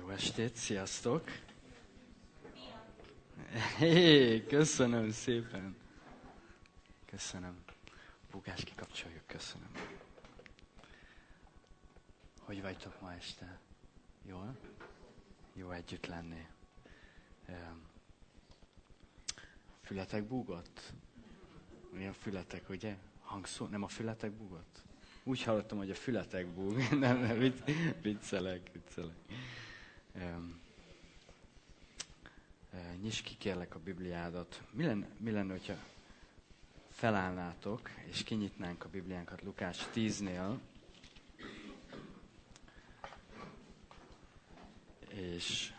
estét, sziasztok! Hé, köszönöm szépen! Köszönöm. Búgás kikapcsoljuk, köszönöm. Hogy vagytok ma este? Jól? Jó együtt lenni. Fületek búgott? Milyen fületek, ugye? Hangszó? Nem a fületek búgott? Úgy hallottam, hogy a fületek búg. Nem, viccelek. Nyisd ki kérlek a Bibliádat. Mi lenne, hogyha felállnátok, és kinyitnánk a Bibliánkat Lukács 10-nél, és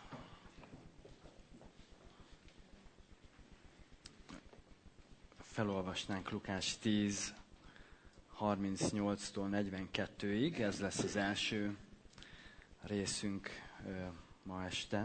felolvasnánk Lukács 10, 38-tól 42-ig. Ez lesz az első részünk ma este.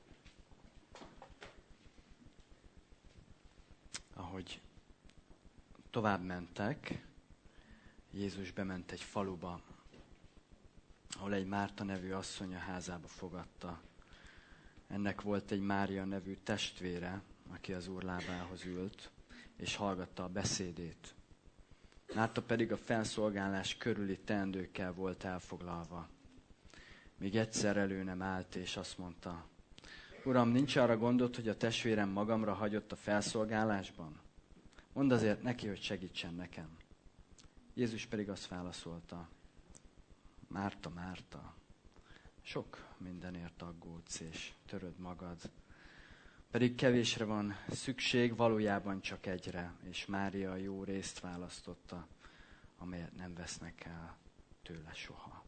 Ahogy tovább mentek, Jézus bement egy faluba, ahol egy Márta nevű asszony a házába fogadta. Ennek volt egy Mária nevű testvére, aki az Úr lábához ült, és hallgatta a beszédét. Márta pedig a felszolgálás körüli teendőkkel volt elfoglalva. Még egyszer elő nem állt, és azt mondta: Uram, nincs arra gondod, hogy a testvérem magamra hagyott a felszolgálásban? Mondd azért neki, hogy segítsen nekem. Jézus pedig azt válaszolta: Márta, Márta, sok mindenért aggódsz és töröd magad, pedig kevésre van szükség, valójában csak egyre, és Mária a jó részt választotta, amelyet nem vesznek el tőle soha.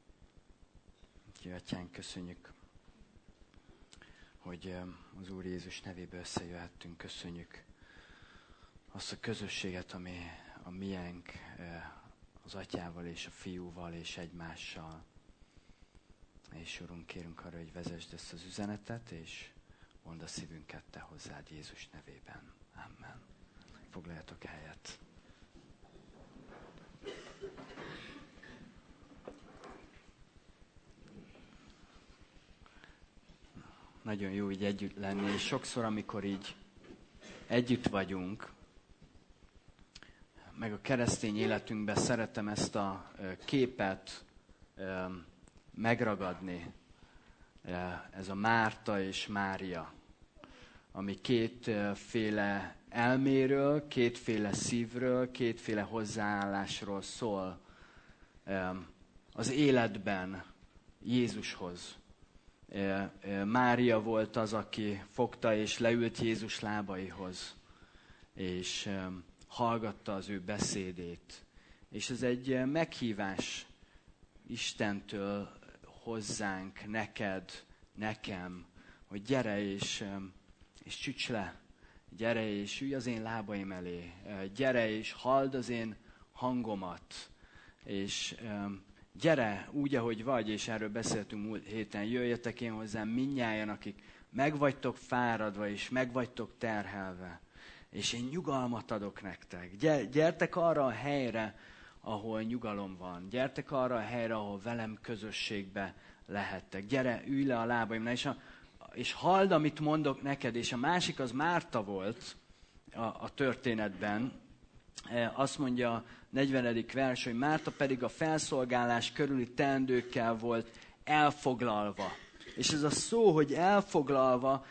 Atyánk, köszönjük, hogy az Úr Jézus nevében összejöhettünk. Köszönjük azt a közösséget, ami a miénk, az Atyával és a Fiúval és egymással. És Urunk, kérünk arra, hogy vezesd ezt az üzenetet, és mondd a szívünket te hozzád Jézus nevében. Amen. Foglaljatok helyet. Nagyon jó így együtt lenni, és sokszor, amikor így együtt vagyunk, meg a keresztény életünkben szeretem ezt a képet megragadni. Ez a Márta és Mária, ami kétféle elméről, kétféle szívről, kétféle hozzáállásról szól az életben Jézushoz. Mária volt az, aki fogta és leült Jézus lábaihoz, és hallgatta az ő beszédét. És ez egy meghívás Istentől hozzánk, neked, nekem, hogy gyere és csücs le, gyere és ülj az én lábaim elé, gyere és halld az én hangomat, és gyere úgy, ahogy vagy, és erről beszéltünk múlt héten, jöjjetek én hozzám mindnyájan, akik megvagytok fáradva, és megvagytok terhelve, és én nyugalmat adok nektek. Gyertek arra a helyre, ahol nyugalom van. Gyertek arra a helyre, ahol velem közösségbe lehettek. Gyere, ülj le a lábaimnál, és halld, amit mondok neked. És a másik az Márta volt a történetben. Azt mondja a 40. vers, hogy Márta pedig a felszolgálás körüli teendőkkel volt elfoglalva. És ez a szó, hogy elfoglalva,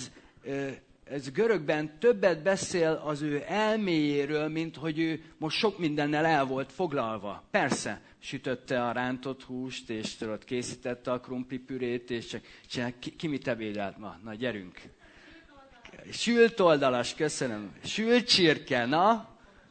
ez görögben többet beszél az ő elméjéről, mint hogy ő most sok mindennel el volt foglalva. Persze, sütötte a rántott húst, és tudod, készítette a krumplipürét, és csak ki mit ebédelt ma? Na, gyerünk! Sült oldalas, köszönöm. Sült csirke, na?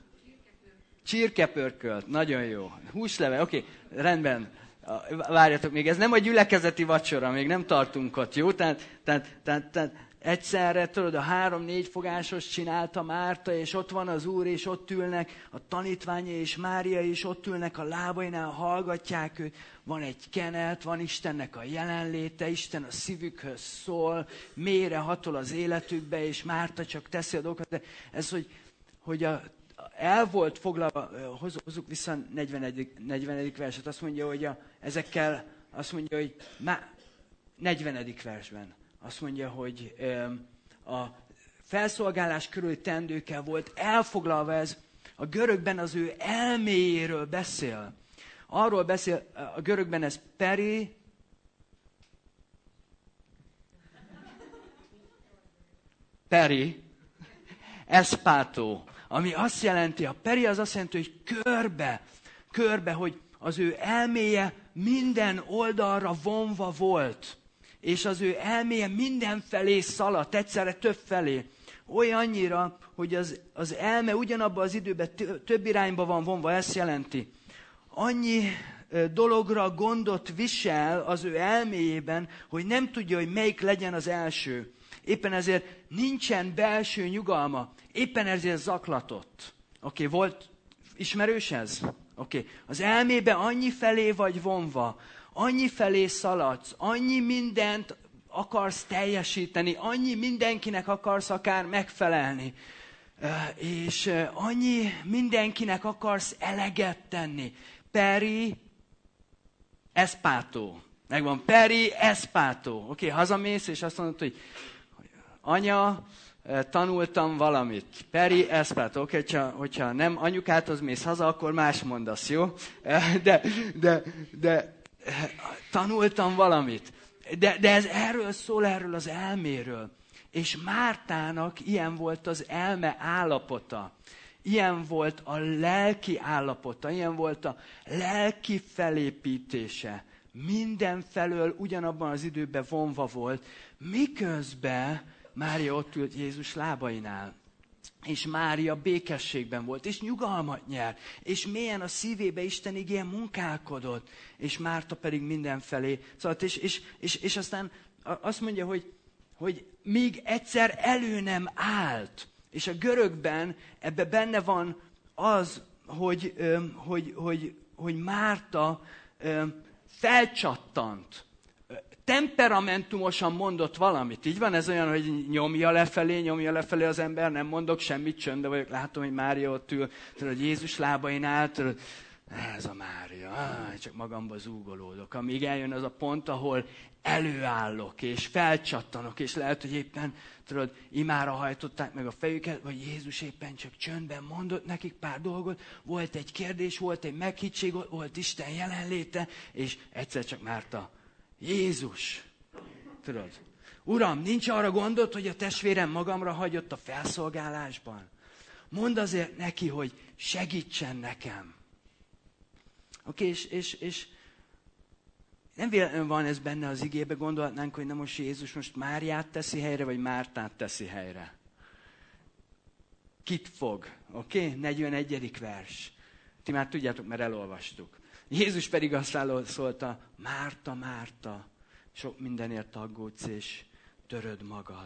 Csirkepörkölt, nagyon jó. Húsleves, oké, rendben. Várjatok még, ez nem a gyülekezeti vacsora, még nem tartunk ott, jó? Tehát egyszerre, tudod, a 3-4 fogásos csinálta Márta, és ott van az Úr, és ott ülnek a tanítványa és Mária, és ott ülnek a lábainál, hallgatják őt. Van egy kenet, van Istennek a jelenléte, Isten a szívükhöz szól, mélyre hatol az életükbe, és Márta csak teszi a dolgokat. De ez, hogy el volt foglalva, hozzuk vissza 40. verset, azt mondja, hogy ezekkel, azt mondja, hogy 40. versben azt mondja, hogy a felszolgálás körüli teendőkkel volt elfoglalva ez. A görögben az ő elméjéről beszél. Arról beszél, a görögben ez eszpátó, ami azt jelenti, a peri az azt jelenti, hogy körbe, hogy az ő elméje minden oldalra vonva volt, és az ő elméje mindenfelé szaladt, egyszerre több felé. Olyannyira, hogy az elme ugyanabban az időben több irányba van vonva, ezt jelenti. Annyi dologra gondot visel az ő elméjében, hogy nem tudja, hogy melyik legyen az első. Éppen ezért nincsen belső nyugalma. Éppen ezért zaklatott. Oké, volt ismerős ez? Oké. Az elmébe annyi felé vagy vonva, annyi felé szaladsz, annyi mindent akarsz teljesíteni, annyi mindenkinek akarsz akár megfelelni, és annyi mindenkinek akarsz eleget tenni. Eszpátó. Megvan, eszpátó. Oké, hazamész, és azt mondod, hogy anya, tanultam valamit. eszpátó. Oké, hogyha nem anyukádhoz mész haza, akkor más mondasz, jó? De tanultam valamit. De ez erről szól, erről az elméről. És Mártának ilyen volt az elme állapota. Ilyen volt a lelki állapota, ilyen volt a lelki felépítése. Mindenfelől ugyanabban az időben vonva volt, miközben Mária ott ült Jézus lábainál. És Mária békességben volt, és nyugalmat nyert, és mélyen a szívébe Isten igéje munkálkodott, és Márta pedig mindenfelé. Szóval, és aztán azt mondja, hogy míg egyszer elő nem állt. És a görögben ebbe benne van az, hogy Márta felcsattant. Temperamentumosan mondott valamit. Így van ez olyan, hogy nyomja lefelé az ember, nem mondok semmit, csöndbe vagyok, látom, hogy Mária ott ül, tudod, Jézus lábainál, tudod, ez a Mária, csak magamba zúgolódok. Amíg eljön az a pont, ahol előállok, és felcsattanok, és lehet, hogy éppen, tudod, imára hajtották meg a fejüket, vagy Jézus éppen csak csöndben mondott nekik pár dolgot, volt egy kérdés, volt egy meghittség, volt Isten jelenléte, és egyszer csak Márta, Jézus, tudod, Uram, nincs arra gondod, hogy a testvérem magamra hagyott a felszolgálásban? Mondd azért neki, hogy segítsen nekem. Oké, és nem véletlenül van ez benne az igébe, gondolhatnánk, hogy nem most Jézus most Máriát teszi helyre, vagy Mártát teszi helyre. Kit fog? Oké? 41. vers. Ti már tudjátok, mert elolvastuk. Jézus pedig azt válaszolta, Márta, Márta, sok mindenért aggódsz, és töröd magad.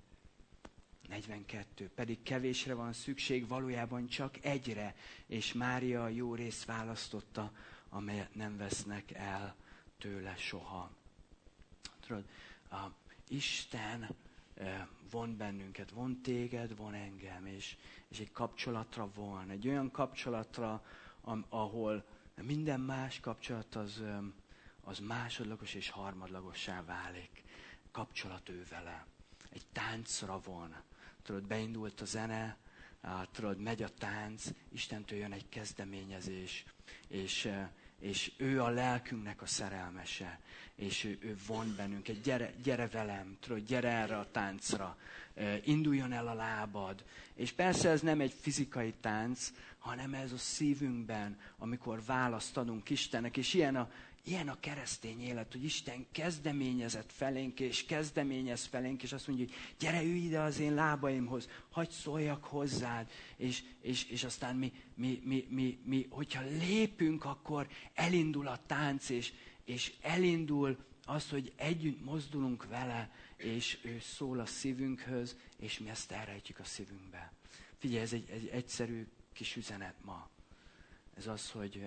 42. Pedig kevésre van szükség, valójában csak egyre, és Mária a jó részt választotta, amelyet nem vesznek el tőle soha. Tudod, Isten von bennünket, von téged, von engem, és egy kapcsolatra von. Egy olyan kapcsolatra, ahol minden más kapcsolat az másodlagos és harmadlagossá válik. Kapcsolat ő vele. Egy táncra von. Tudod, beindult a zene, tudod, megy a tánc, Istentől jön egy kezdeményezés, és ő a lelkünknek a szerelmese, és ő von bennünket, gyere velem, tudod, gyere erre a táncra, induljon el a lábad. És persze ez nem egy fizikai tánc, hanem ez a szívünkben, amikor választ adunk Istennek, és ilyen a keresztény élet, hogy Isten kezdeményezett felénk, és kezdeményez felénk, és azt mondja, hogy gyere, ülj ide az én lábaimhoz, hadd szóljak hozzád, és aztán mi, hogyha lépünk, akkor elindul a tánc, és elindul az, hogy együtt mozdulunk vele, és ő szól a szívünkhöz, és mi ezt elrejtjük a szívünkbe. Figyelj, ez egy egyszerű kis üzenet ma. Ez az, hogy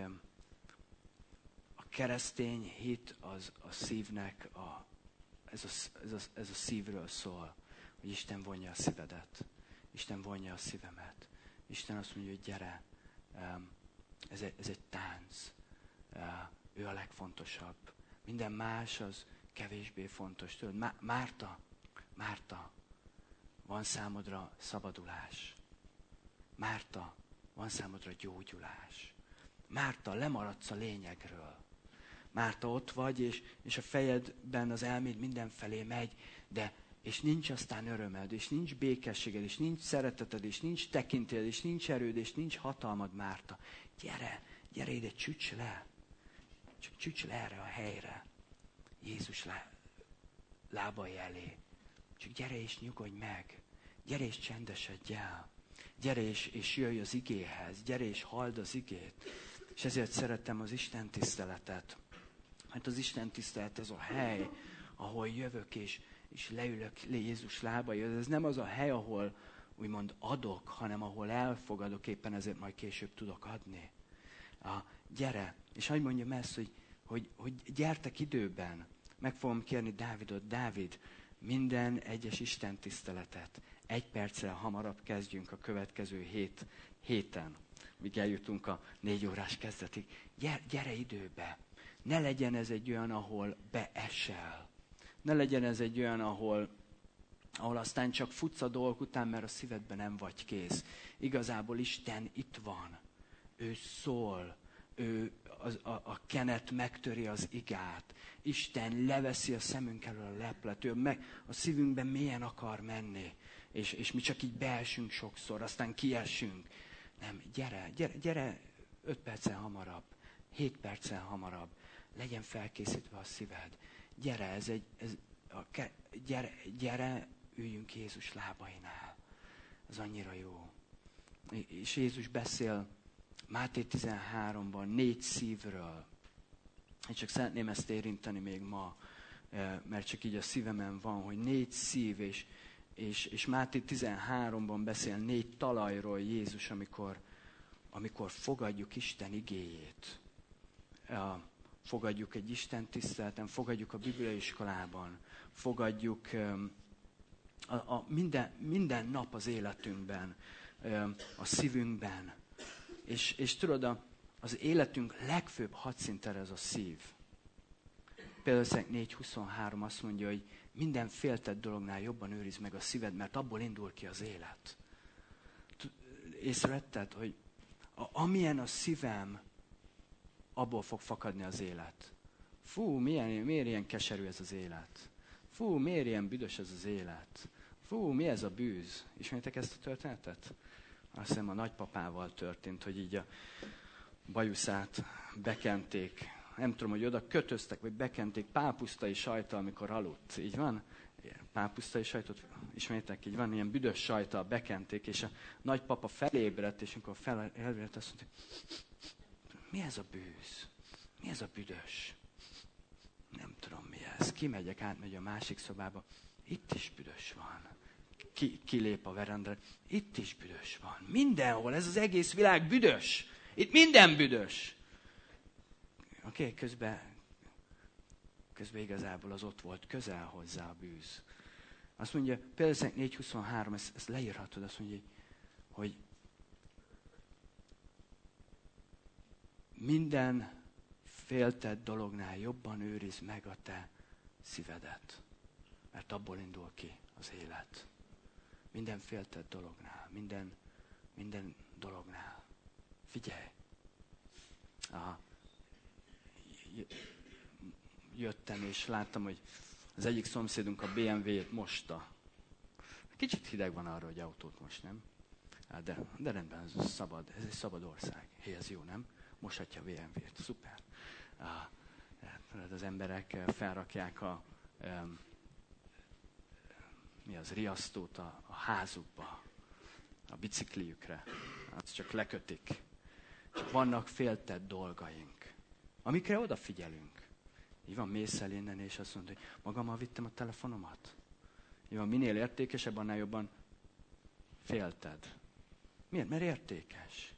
a keresztény hit az a szívnek, ez a szívről szól, hogy Isten vonja a szívedet, Isten vonja a szívemet. Isten azt mondja, hogy gyere, ez egy tánc, ő a legfontosabb. Minden más az kevésbé fontos. Tudod, Márta, van számodra szabadulás. Márta, van számodra gyógyulás. Márta, lemaradsz a lényegről. Márta, ott vagy, és a fejedben az elméd mindenfelé megy, és nincs aztán örömed, és nincs békességed, és nincs szereteted, és nincs tekintélyed, és nincs erőd, és nincs hatalmad, Márta. Gyere ide, csücs le. Csak csücs le erre a helyre. Jézus lábai elé. Csak gyere és nyugodj meg. Gyere és csendesedj el. Gyere és jöjj az igéhez. Gyere és halld az igét. És ezért szeretem az Isten tiszteletet. Mert az Isten tisztelet ez a hely, ahol jövök és leülök Jézus lábaihoz. Ez nem az a hely, ahol úgymond adok, hanem ahol elfogadok, éppen ezért majd később tudok adni. Gyere, és hogy mondjam ezt, hogy gyertek időben. Meg fogom kérni Dávidot, Dávid, minden egyes Isten tiszteletet 1 perccel hamarabb kezdjünk a következő héten, míg eljutunk a 4 órás kezdetig. Gyere időbe. Ne legyen ez egy olyan, ahol beesel. Ne legyen ez egy olyan, ahol aztán csak futsz a dolgok után, mert a szívedben nem vagy kész. Igazából Isten itt van. Ő szól. Ő a kenet megtöri az igát. Isten leveszi a szemünk elől a leplet. Ő a szívünkben mélyen akar menni. És mi csak így beesünk sokszor, aztán kiesünk. Nem, gyere 5 perccel hamarabb, 7 perccel hamarabb. Legyen felkészítve a szíved. Gyere, üljünk Jézus lábainál. Ez annyira jó. És Jézus beszél Máté 13-ban 4 szívről. Én csak szeretném ezt érinteni még ma, mert csak így a szívemen van, hogy 4 szív, és Máté 13-ban beszél 4 talajról Jézus, amikor fogadjuk Isten igéjét. Fogadjuk egy Isten tiszteleten, fogadjuk a bibliaiskolában, fogadjuk minden nap az életünkben, a szívünkben. És tudod, az életünk legfőbb hadszintere ez a szív. Például 4:23 azt mondja, hogy minden féltett dolognál jobban őrizd meg a szíved, mert abból indul ki az élet. Észrevetted, hogy amilyen a szívem, abból fog fakadni az élet. Fú, miért ilyen keserű ez az élet? Fú, miért ilyen büdös ez az élet? Fú, mi ez a bűz? Ismeritek ezt a történetet? Azt hiszem a nagypapával történt, hogy így a bajuszát bekenték. Nem tudom, hogy oda kötöztek, vagy bekenték pápusztai sajttal, amikor aludt. Így van? Pápusztai sajtot ismeritek? Így van, ilyen büdös sajttal bekenték, és a nagypapa felébredt, és amikor felébredt, azt mondta, mi ez a bűz? Mi ez a büdös? Nem tudom mi ez. Kimegyek, átmegy a másik szobába. Itt is büdös van. Kilép a verandra. Itt is büdös van. Mindenhol. Ez az egész világ büdös. Itt minden büdös. Oké, közben igazából az ott volt közel hozzá a bűz. Azt mondja, például 4:23, ezt leírhatod, azt mondja, hogy minden féltett dolognál jobban őrizd meg a te szívedet. Mert abból indul ki az élet. Minden féltett dolognál, minden dolognál. Figyelj! Jöttem és láttam, hogy az egyik szomszédunk a BMW-t mosta. Kicsit hideg van arra, hogy autót most, nem? De rendben, ez szabad, ez egy szabad ország. Hé, ez jó, nem? Moshatja a BMW-t, szuper. Az emberek felrakják riasztót a házukba, a bicikliükre. Azt csak lekötik. Csak vannak féltett dolgaink, amikre odafigyelünk. Így van, mész el innen, és azt mondod, hogy magammal vittem a telefonomat. Így van, minél értékesebb, annál jobban félted. Miért? Mert értékes.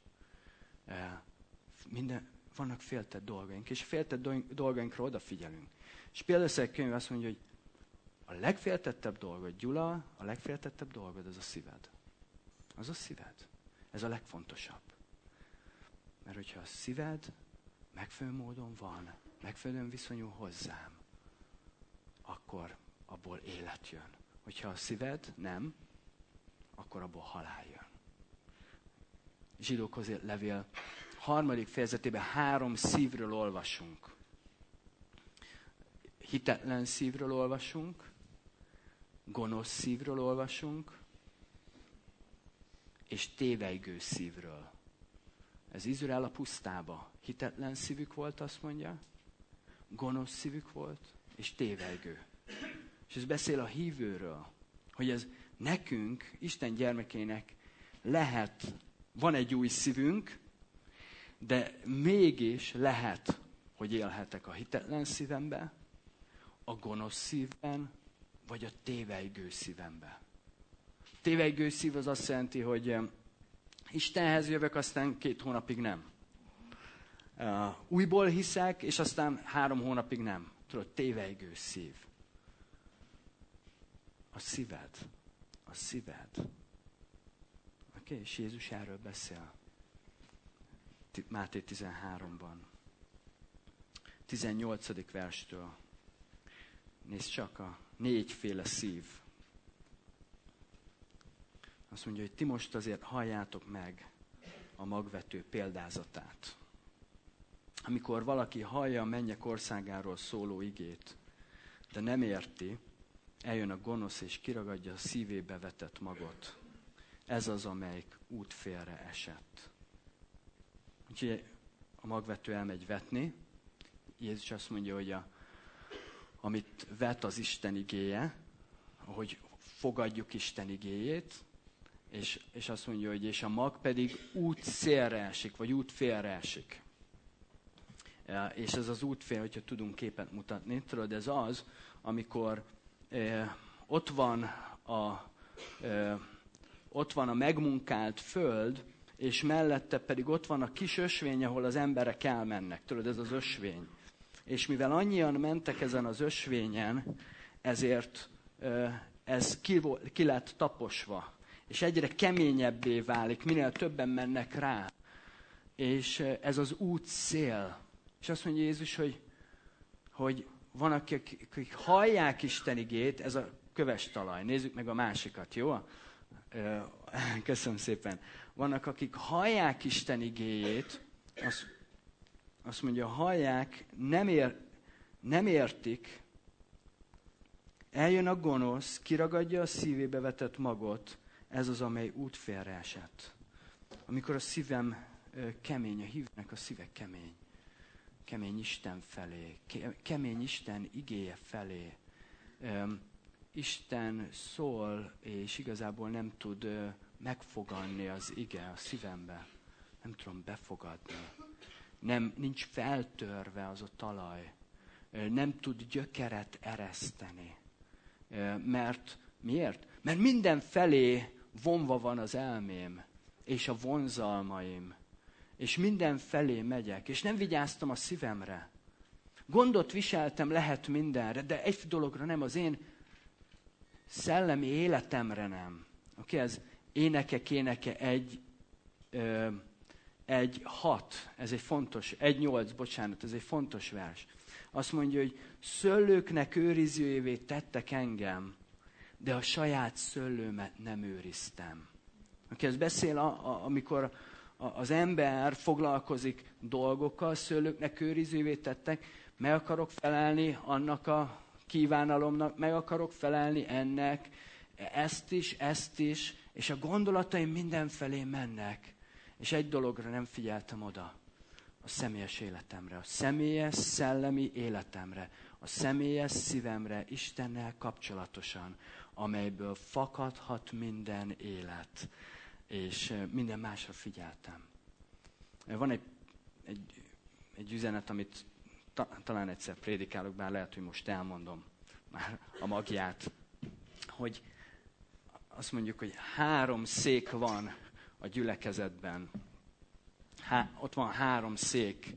Vannak féltett dolgaink, és a féltett dolgainkra odafigyelünk. És például egy könyv azt mondja, hogy a legféltettebb dolgod, Gyula, a legféltettebb dolgod az a szíved. Az a szíved. Ez a legfontosabb. Mert hogyha a szíved megfelelő módon van, megfelelően viszonyul hozzám, abból élet jön. Hogyha a szíved nem, akkor abból halál jön. Zsidókhoz írt levél 3. fejezetében 3 szívről olvasunk. Hitetlen szívről olvasunk, gonosz szívről olvasunk, és tévejgő szívről. Ez Izrael a pusztába. Hitetlen szívük volt, azt mondja, gonosz szívük volt, és tévejgő. És ez beszél a hívőről, hogy ez nekünk, Isten gyermekének van egy új szívünk, de mégis lehet, hogy élhetek a hitetlen szívembe, a gonosz szívben, vagy a tévejgő szívembe. A tévejgő szív az azt jelenti, hogy Istenhez jövök, aztán 2 hónapig nem. Újból hiszek, és aztán 3 hónapig nem. Tudod, tévejgő szív. A szíved. Oké, és Jézus erről beszél. Máté 13-ban. 18. verstől. Nézd csak a 4 szív. Azt mondja, hogy ti most azért halljátok meg a magvető példázatát. Amikor valaki hallja a mennyek országáról szóló igét, de nem érti, eljön a gonosz és kiragadja a szívébe vetett magot. Ez az, amelyik útfélre esett. Úgyhogy a magvető elmegy vetni. Jézus azt mondja, hogy amit vet az Isten igéje, hogy fogadjuk Isten igéjét, és azt mondja, hogy és a mag pedig útszélre esik, vagy útfélre esik. És ez az útfél, hogyha tudunk képet mutatni, tudod, ez az, amikor ott van a megmunkált föld, és mellette pedig ott van a kis ösvény, ahol az emberek elmennek. Tudod, ez az ösvény. És mivel annyian mentek ezen az ösvényen, ezért ez ki lett taposva. És egyre keményebbé válik, minél többen mennek rá. És ez az út szél. És azt mondja Jézus, hogy van, akik hallják Isten igét, ez a köves talaj. Nézzük meg a másikat, jó? Köszönöm szépen. Vannak, akik hallják Isten igéjét, azt mondja, hallják, nem értik, eljön a gonosz, kiragadja a szívébe vetett magot, ez az, amely útfélre esett. Amikor a szívem kemény, a hívnek a szíve kemény. Kemény Isten felé, kemény Isten igéje felé. Isten szól, és igazából nem tud megfoganni az ige a szívembe. Nem tudom befogadni. Nincs feltörve az a talaj. Nem tud gyökeret ereszteni. Mert miért? Mert mindenfelé vonva van az elmém, és a vonzalmaim. És mindenfelé megyek, és nem vigyáztam a szívemre. Gondot viseltem lehet mindenre, de egy dologra nem, az én szellemi életemre nem. Oké, ez Énekek éneke 1.6, ez egy fontos, 1.8, bocsánat, ez egy fontos vers. Azt mondja, hogy szőlőknek őrizőjévé tettek engem, de a saját szőlőmet nem őriztem. Oké, ez beszél, amikor az ember foglalkozik dolgokkal, szőlőknek őrizőjévé tettek, meg akarok felelni annak a kívánalomnak, meg akarok felelni ennek, ezt is, és a gondolataim mindenfelé mennek, és egy dologra nem figyeltem oda, a személyes életemre, a személyes szellemi életemre, a személyes szívemre Istennel kapcsolatosan, amelyből fakadhat minden élet, és minden másra figyeltem. Van egy üzenet, amit talán egyszer prédikálok, bár lehet, hogy most elmondom már a magját, hogy azt mondjuk, hogy 3 szék van a gyülekezetben. Ott van 3 szék.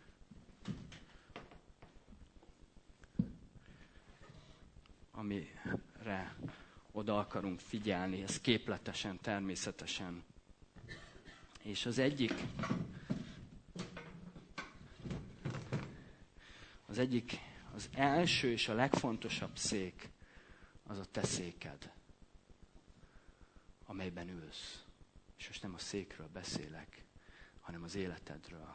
Amire oda akarunk figyelni, ez képletesen, természetesen. És az egyik, az első és a legfontosabb szék, az a te széked, amelyben ülsz. És most nem a székről beszélek, hanem az életedről.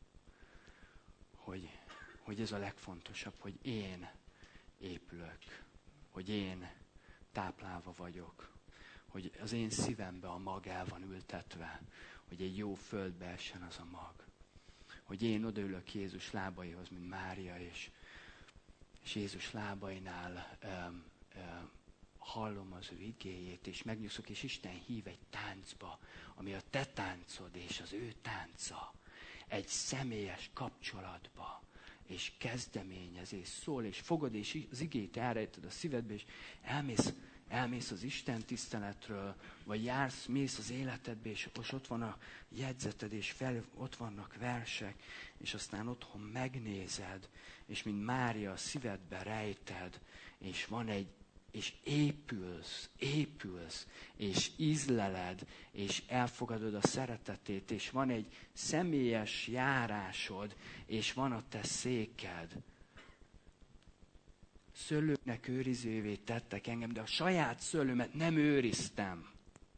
Hogy ez a legfontosabb, hogy én épülök, hogy én táplálva vagyok, hogy az én szívembe a mag el van ültetve, hogy egy jó földbe essen az a mag. Hogy én odaülök Jézus lábaihoz, mint Mária, és Jézus lábainál hallom az ő igéjét, és megnyugszok, és Isten hív egy táncba, ami a te táncod és az ő tánca. Egy személyes kapcsolatba, és kezdeményezés, szól, és fogod, és az igét elrejted a szívedbe, és elmész az Isten tiszteletről, vagy mész az életedbe, és ott van a jegyzeted, és ott vannak versek, és aztán otthon megnézed, és mint Mária a szívedbe rejted, és és épülsz, és ízleled, és elfogadod a szeretetét, és van egy személyes járásod, és van a te széked. Szőlőnek őrizővé tettek engem, de a saját szőlőmet nem őriztem.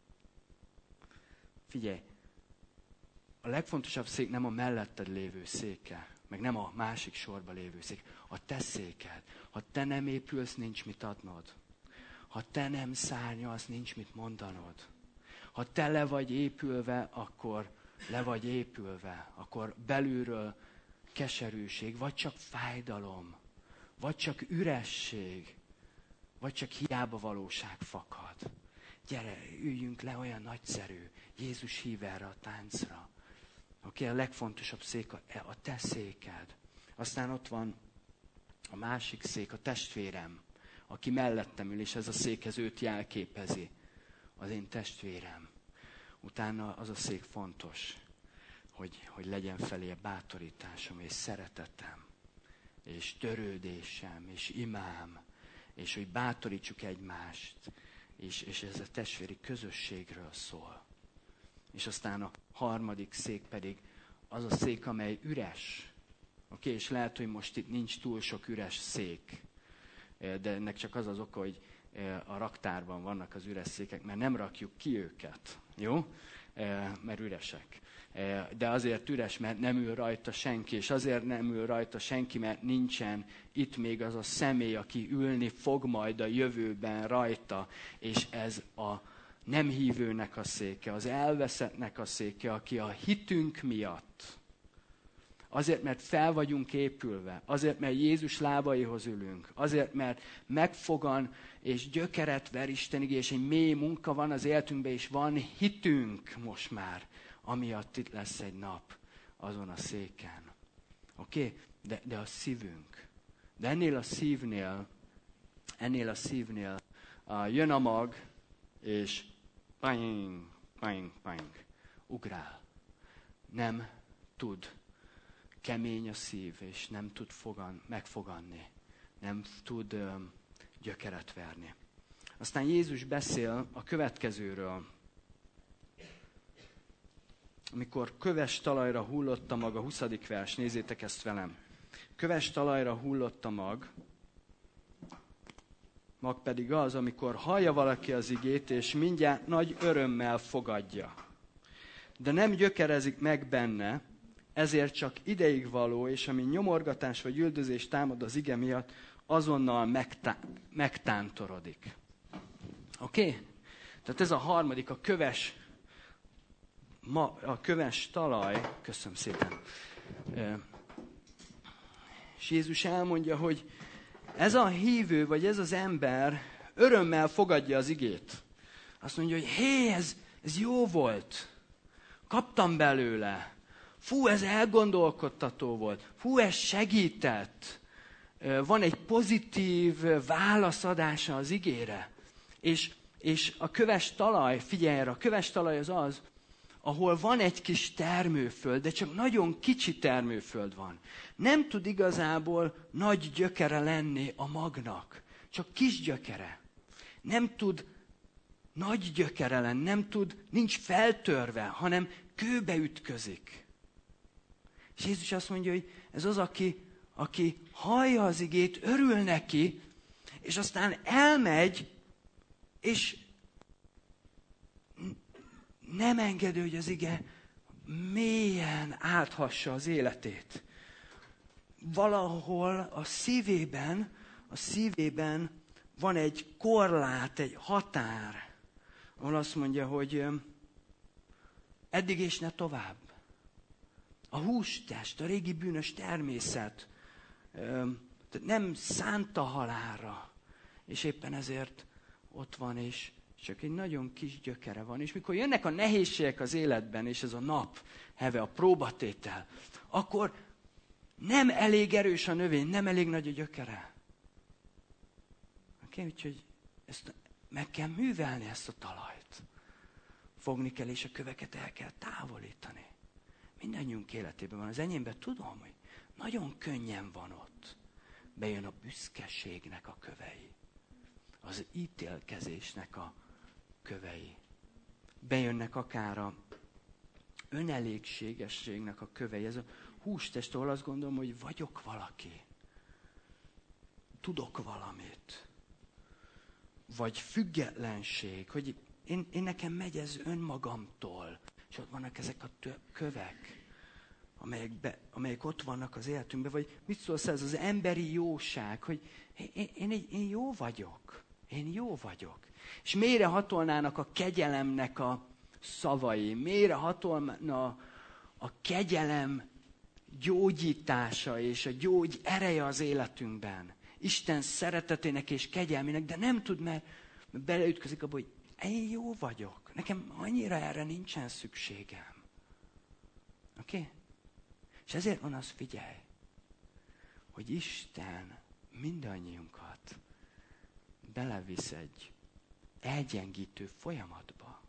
Figyelj, a legfontosabb szék nem a melletted lévő széke, meg nem a másik sorba lévő szék, a te széked. Ha te nem épülsz, nincs mit adnod. Ha te nem szárnyalsz, nincs mit mondanod. Ha te le vagy épülve, akkor le vagy épülve. Akkor belülről keserűség, vagy csak fájdalom, vagy csak üresség, vagy csak hiába valóság fakad. Gyere, üljünk le, olyan nagyszerű. Jézus hív erre a táncra. Oké, a legfontosabb szék a te széked. Aztán ott van a másik szék, a testvérem, aki mellettem ül, és ez a székhez őt jelképezi. Az én testvérem. Utána az a szék fontos, hogy legyen felé bátorításom és szeretetem, és törődésem, és imám, és hogy bátorítsuk egymást, és ez a testvéri közösségről szól. És aztán a harmadik szék pedig az a szék, amely üres. Oké, és lehet, hogy most itt nincs túl sok üres szék, de ennek csak az az oka, hogy a raktárban vannak az üres székek, mert nem rakjuk ki őket, jó? Mert üresek. De azért üres, mert nem ül rajta senki, és azért nem ül rajta senki, mert nincsen itt még az a személy, aki ülni fog majd a jövőben rajta, és ez a nem hívőnek a széke, az elveszettnek a széke, aki a hitünk miatt, azért, mert fel vagyunk épülve, azért, mert Jézus lábaihoz ülünk, azért, mert megfogan és gyökeret ver Isten igéje, és egy mély munka van az életünkben, és van hitünk most már, amiatt itt lesz egy nap azon a széken. Oké? De a szívünk. De ennél a szívnél jön a mag, és pang, pang, pang, ugrál. Nem tud. Kemény a szív, és nem tud megfoganni. Nem tud gyökeret verni. Aztán Jézus beszél a következőről. Amikor köves talajra hullott a mag, a 20. vers, nézzétek ezt velem. Köves talajra hullott a mag pedig az, amikor hallja valaki az igét, és mindjárt nagy örömmel fogadja. De nem gyökerezik meg benne, ezért csak ideig való, és ami nyomorgatás vagy üldözés támad az ige miatt, azonnal megtántorodik. Oké? Tehát ez a harmadik, a köves talaj, köszönöm szépen. És Jézus elmondja, hogy ez a hívő, vagy ez az ember örömmel fogadja az igét. Azt mondja, hogy hé, ez jó volt. Kaptam belőle. Fú, ez elgondolkodtató volt. Fú, ez segített. Van egy pozitív válaszadása az igére. És a köves talaj, figyelj erre, a köves talaj az, ahol van egy kis termőföld, de csak nagyon kicsi termőföld van. Nem tud igazából nagy gyökere lenni a magnak, csak kis gyökere. Nem tud nagy gyökere lenni, nincs feltörve, hanem kőbe ütközik. És Jézus azt mondja, hogy ez az, aki hallja az igét, örül neki, és aztán elmegy, és nem engedő, hogy az ige mélyen áthassa az életét. Valahol a szívében van egy korlát, egy határ, ahol azt mondja, hogy eddig és ne tovább. A hústest, a régi bűnös természet nem szánta halálra, és éppen ezért ott van, és csak egy nagyon kis gyökere van. És mikor jönnek a nehézségek az életben, és ez a nap, heve, a próbatétel, akkor nem elég erős a növény, nem elég nagy a gyökere. Úgyhogy ezt meg kell művelni, ezt a talajt. Fogni kell, és a köveket el kell távolítani. Mindannyiunk életében van. Az enyémben tudom, hogy nagyon könnyen van ott. Bejön a büszkeségnek a kövei. Az ítélkezésnek a kövei. Bejönnek akár a önelégségességnek a kövei. Ez a hústest, ahol azt gondolom, hogy vagyok valaki. Tudok valamit. Vagy függetlenség, hogy én nekem megy ez önmagamtól. És ott vannak ezek a kövek, amelyek ott vannak az életünkben. Vagy mit szólsz ez az emberi jóság, hogy én jó vagyok. Én jó vagyok. És mélyre hatolnának a kegyelemnek a szavai, mélyre hatolna a kegyelem gyógyítása és a gyógy ereje az életünkben. Isten szeretetének és kegyelmének, de nem tud, mert beleütközik abba, hogy én jó vagyok. Nekem annyira erre nincsen szükségem. Oké? És ezért van az, figyelj, hogy Isten mindannyiunkat belevisz egy elgyengítő folyamatba.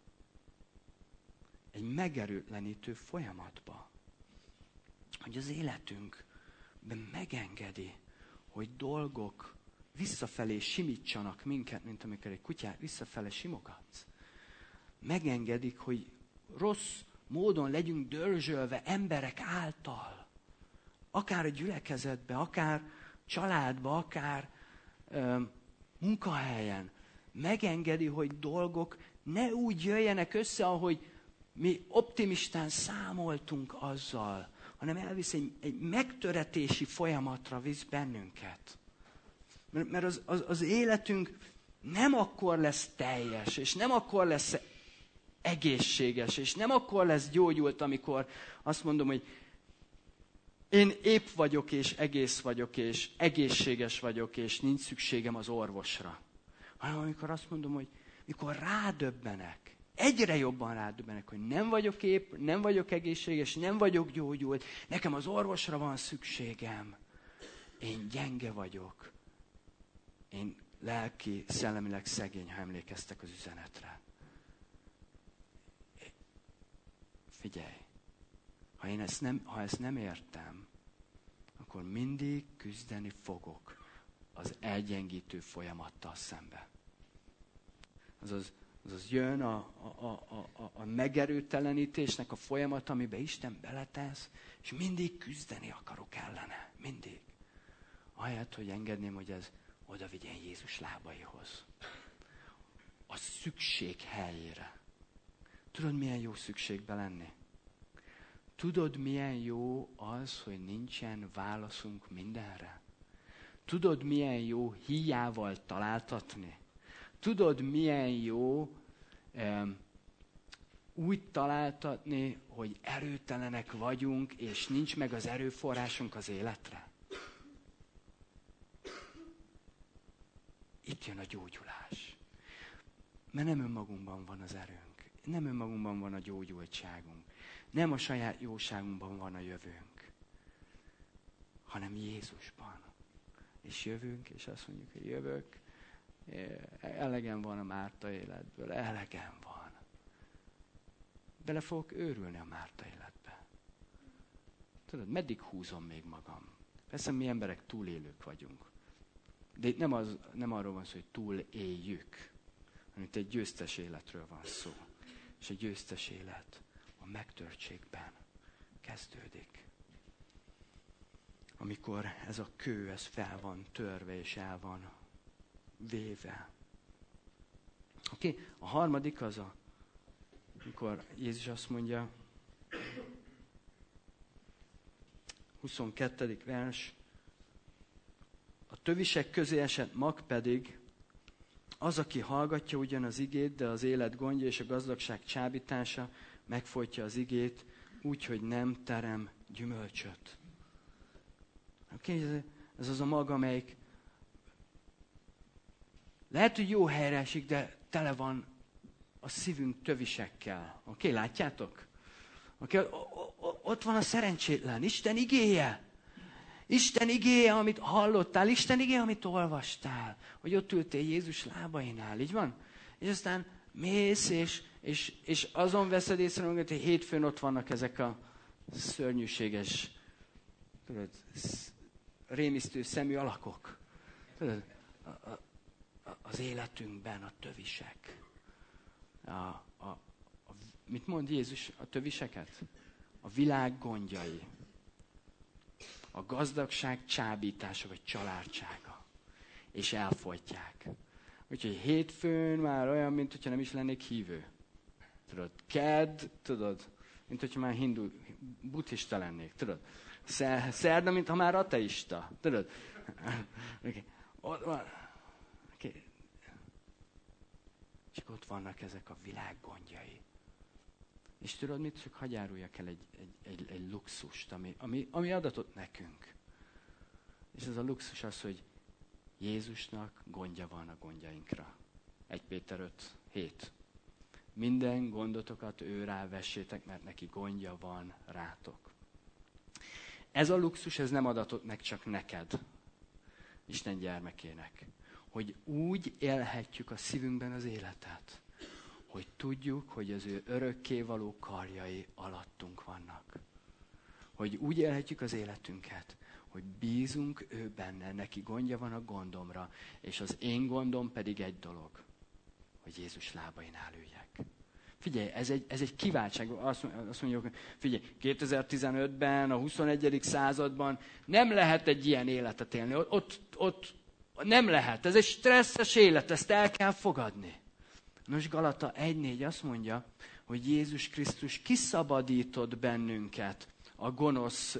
Egy megerőtlenítő folyamatba. Hogy az életünkben megengedi, hogy dolgok visszafelé simítsanak minket, mint amikor egy kutyát visszafele simogatsz. Megengedik, hogy rossz módon legyünk dörzsölve emberek által. Akár a gyülekezetbe, akár családba, akár munkahelyen. Megengedi, hogy dolgok ne úgy jöjjenek össze, ahogy mi optimistán számoltunk azzal, hanem elvisz egy megtöretési folyamatra visz bennünket. Mert az életünk nem akkor lesz teljes, és nem akkor lesz egészséges, és nem akkor lesz gyógyult, amikor azt mondom, hogy én épp vagyok, és egész vagyok, és egészséges vagyok, és nincs szükségem az orvosra. Hanem amikor azt mondom, hogy mikor rádöbbenek, egyre jobban rádöbbenek, hogy nem vagyok épp, nem vagyok egészséges, nem vagyok gyógyult, nekem az orvosra van szükségem. Én gyenge vagyok. Én lelki, szellemileg szegény, ha emlékeztek az üzenetre. Figyelj, ha ezt nem értem, akkor mindig küzdeni fogok az elgyengítő folyamattal szembe. Azaz jön a megerőtelenítésnek a folyamat, amiben Isten beletesz, és mindig küzdeni akarok ellene. Mindig. Ahelyett, hogy engedném, hogy ez oda vigyen Jézus lábaihoz. A szükség helyére. Tudod, milyen jó szükségbe lenni? Tudod, milyen jó az, hogy nincsen válaszunk mindenre? Tudod, milyen jó híjával találtatni? Tudod, milyen jó úgy találtatni, hogy erőtelenek vagyunk, és nincs meg az erőforrásunk az életre? Itt jön a gyógyulás. Mert nem önmagunkban van az erőnk. Nem önmagunkban van a gyógyultságunk. Nem a saját jóságunkban van a jövőnk. Hanem Jézusban. És jövünk, és azt mondjuk, hogy jövök. Elegem van a Márta életből. Elegem van. Bele fogok őrülni a Márta életbe. Tudod, meddig húzom még magam? Persze mi emberek túlélők vagyunk. De itt nem arról van szó, hogy túléljük, hanem itt egy győztes életről van szó. És a győztes élet a megtörtségben kezdődik. Amikor ez a kő, ez fel van törve és el van véve. Oké? A harmadik az amikor Jézus azt mondja, 22. vers, a tövisek közé esett mag pedig, az, aki hallgatja ugyan az igét, de az élet gondja és a gazdagság csábítása megfojtja az igét, úgy, hogy nem terem gyümölcsöt. Oké? Ez az a mag, amelyik lehet, hogy jó helyre esik, de tele van a szívünk tövisekkel. Oké, látjátok? Oké, ott van a szerencsétlen. Isten igéje. Isten igéje, amit hallottál. Isten igéje, amit olvastál. Hogy ott ültél Jézus lábainál. Így van? És aztán mész, és azon veszed észre, hogy hétfőn ott vannak ezek a szörnyűséges, tudod, rémisztő szemű alakok. Tudod, az életünkben a tövisek. Mit mond Jézus a töviseket? A világ gondjai. A gazdagság csábítása, vagy családsága. És elfojtják. Úgyhogy hétfőn már olyan, mint hogyha nem is lennék hívő. Tudod, kedd, tudod, mint hogyha már hindu, buddhista lennék, tudod. Szerda, mintha már ateista, tudod. Okay. Okay. Csak ott vannak ezek a világ gondjai. És tudod mit? Csak hadd járuljak el egy luxust, ami adatott nekünk. És ez a luxus az, hogy Jézusnak gondja van a gondjainkra. 1 Péter 5:7. Minden gondotokat ő rá vessétek, mert neki gondja van rátok. Ez a luxus, ez nem adatott meg csak neked, Isten gyermekének. Hogy úgy élhetjük a szívünkben az életet, hogy tudjuk, hogy az ő örökkévaló karjai alattunk vannak. Hogy úgy élhetjük az életünket, hogy bízunk ő benne, neki gondja van a gondomra, és az én gondom pedig egy dolog, hogy Jézus lábainál üljek. Figyelj, ez egy kiváltság. Azt mondjuk, figyelj, 2015-ben, a 21. században nem lehet egy ilyen életet élni. Ott nem lehet. Ez egy stresszes élet, ezt el kell fogadni. Nos, Galata 1:4 azt mondja, hogy Jézus Krisztus kiszabadított bennünket a gonosz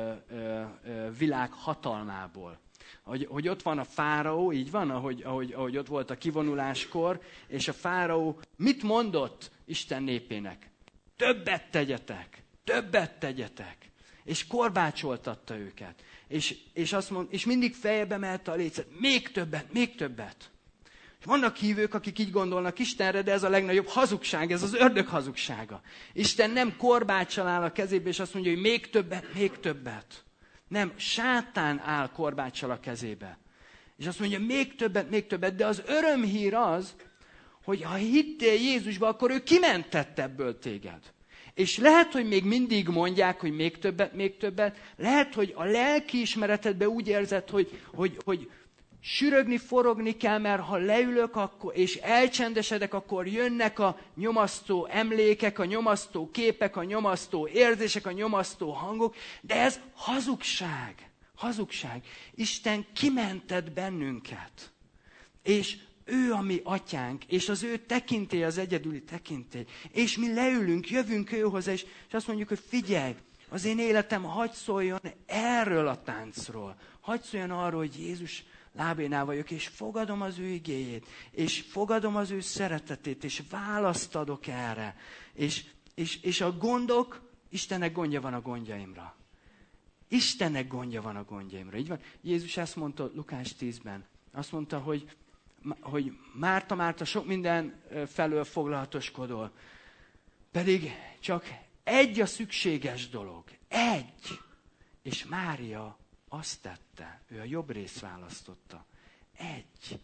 világ hatalmából. Hogy ott van a fáraó, így van, ahogy ott volt a kivonuláskor, és a fáraó mit mondott Isten népének? Többet tegyetek, többet tegyetek. És korbácsoltatta őket. És azt mond, és mindig feljebb emelte a lécet, még többet, még többet. És vannak hívők, akik így gondolnak Istenre, de ez a legnagyobb hazugság, ez az ördög hazugsága. Isten nem korbáccsal áll a kezébe, és azt mondja, hogy még többet, még többet. Nem, sátán áll korbáccsal a kezébe. És azt mondja, még többet, de az örömhír az, hogy ha hittél Jézusba, akkor ő kimentett ebből téged. És lehet, hogy még mindig mondják, hogy még többet. Lehet, hogy a lelkiismeretedben úgy érzed, hogy sürögni, forogni kell, mert ha leülök és elcsendesedek, akkor jönnek a nyomasztó emlékek, a nyomasztó képek, a nyomasztó érzések, a nyomasztó hangok, de ez hazugság. Hazugság. Isten kimentett bennünket. És ő a mi atyánk, és az ő tekintélye az egyedüli tekintély. És mi leülünk, jövünk őhoz, és azt mondjuk, hogy figyelj, az én életem hadd szóljon erről a táncról. Hadd szóljon arról, hogy Jézus lábénál vagyok, és fogadom az ő igéjét, és fogadom az ő szeretetét, és választ adok erre. És a gondok, Istennek gondja van a gondjaimra. Istennek gondja van a gondjaimra. Így van? Jézus ezt mondta Lukás 10-ben. Azt mondta, hogy Márta, sok minden felől foglalatoskodol. Pedig csak egy a szükséges dolog. Egy. És Mária azt tette. Ő a jobb részt választotta. Egy.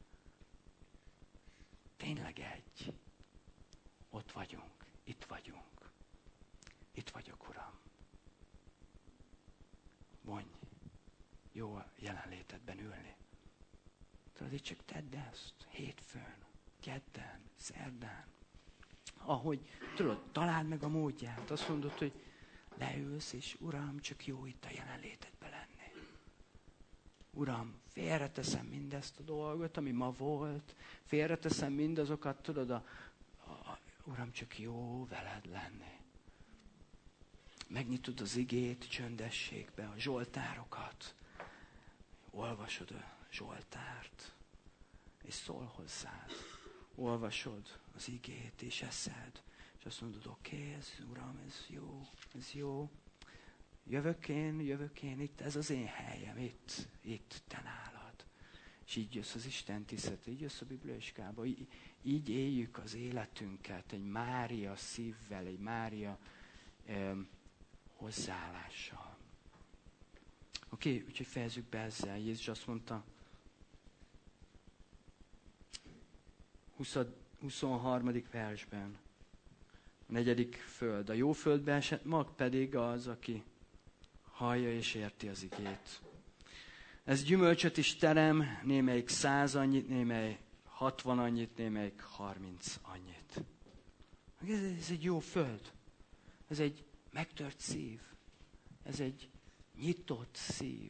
Tényleg egy. Ott vagyunk. Itt vagyunk. Itt vagyok, Uram. Vonj. Jó a jelenlétedben ülni. Tudod, itt csak tedd ezt. Hétfőn, kedden, szerdán. Ahogy, tudod, találd meg a módját. Azt mondod, hogy leülsz, és Uram, csak jó itt a jelenlétedben lenni. Uram, félreteszem mindezt a dolgot, ami ma volt, félreteszem mindazokat, tudod, Uram, csak jó veled lenni. Megnyitod az igét csöndességbe, a zsoltárokat, olvasod a zsoltárt, és szól hozzád. Olvasod az igét, és eszed, és azt mondod, oké, ez, Uram, ez jó. Jövök én, itt ez az én helyem, itt te nálad. És így jössz az Isten tiszteletre, így jössz a bibliaiskába, így éljük az életünket egy Mária szívvel, egy Mária hozzáállással. Oké, úgyhogy fejezzük be ezzel. Jézus azt mondta, 23. versben, a 4. föld. A jó földbe esett mag pedig az, aki hallja és érti az igét. Ez gyümölcsöt is terem, némelyik 100 annyit, némelyik 60 annyit, némelyik 30 annyit. Ez egy jó föld. Ez egy megtört szív. Ez egy nyitott szív,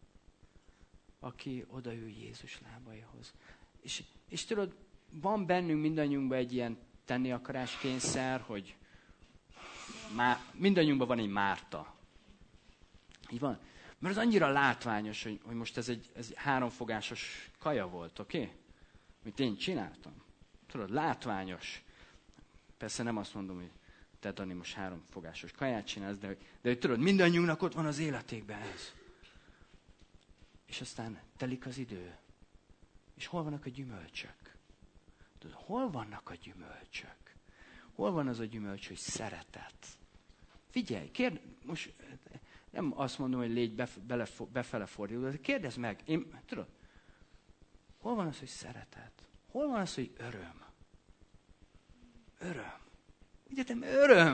aki odaül Jézus lábaihoz. És tudod, van bennünk mindannyiunkban egy ilyen tenni akarás kényszer, hogy mindannyiunkban van egy Márta. Így van? Mert az annyira látványos, hogy most ez egy 3 fogásos kaja volt, oké? Amit én csináltam. Tudod, látványos. Persze nem azt mondom, hogy te, Dani, most 3 fogásos kaját csinálsz, de hogy tudod, mindannyiunknak ott van az életékben ez. És aztán telik az idő. És hol vannak a gyümölcsök? Tudod, hol vannak a gyümölcsök? Hol van az a gyümölcs, hogy szeretet? Figyelj, most nem azt mondom, hogy légy befele forduló, de kérdezd meg, tudod, hol van az, hogy szeretet? Hol van az, hogy öröm? Öröm. Egyetem,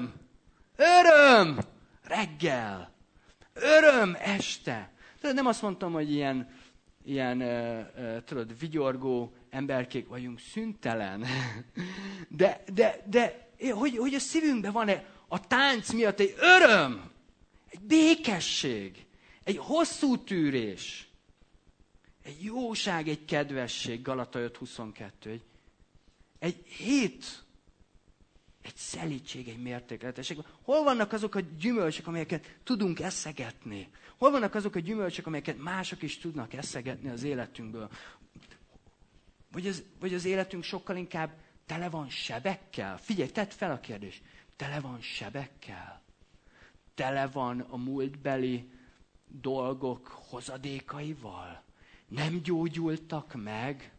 öröm reggel, öröm este. Tudod, nem azt mondtam, hogy ilyen tudod, vigyorgó emberkék vagyunk, szüntelen. De hogy a szívünkben van a tánc miatt egy öröm, egy békesség, egy hosszú tűrés, egy jóság, egy kedvesség, Galata 5:22, egy hit, egy szelídség, egy mértékletesség. Hol vannak azok a gyümölcsök, amelyeket tudunk eszegetni? Hol vannak azok a gyümölcsök, amelyeket mások is tudnak eszegetni az életünkből? Vagy az életünk sokkal inkább tele van sebekkel? Figyelj, tedd fel a kérdést. Tele van sebekkel? Tele van a múltbeli dolgok hozadékaival? Nem gyógyultak meg?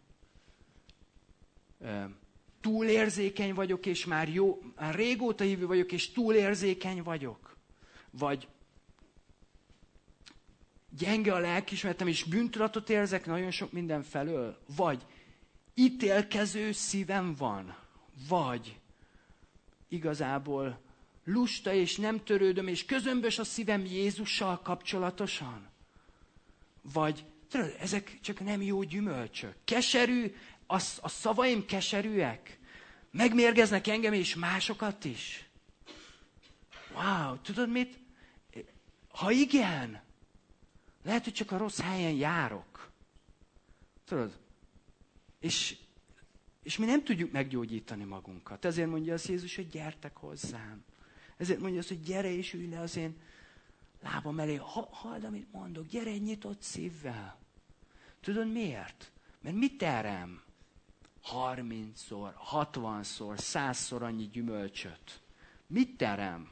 Túlérzékeny vagyok, és már régóta hívő vagyok, és túlérzékeny vagyok? Vagy gyenge a lelkiismeretem, és bűntudatot érzek nagyon sok minden felől? Vagy ítélkező szívem van? Vagy igazából lusta, és nem törődöm, és közömbös a szívem Jézussal kapcsolatosan? Vagy tudod, ezek csak nem jó gyümölcsök. Keserű, a szavaim keserűek. Megmérgeznek engem és másokat is. Wow, tudod mit? Ha igen, lehet, hogy csak a rossz helyen járok. Tudod? És mi nem tudjuk meggyógyítani magunkat. Ezért mondja az Jézus, hogy gyertek hozzám. Ezért mondja az, hogy gyere és ülj le az én lábam elé. Halld, amit mondok, gyere egy nyitott szívvel. Tudod miért? Mert mit terem? 30-szor, 60-szor, 100-szor annyi gyümölcsöt. Mit terem?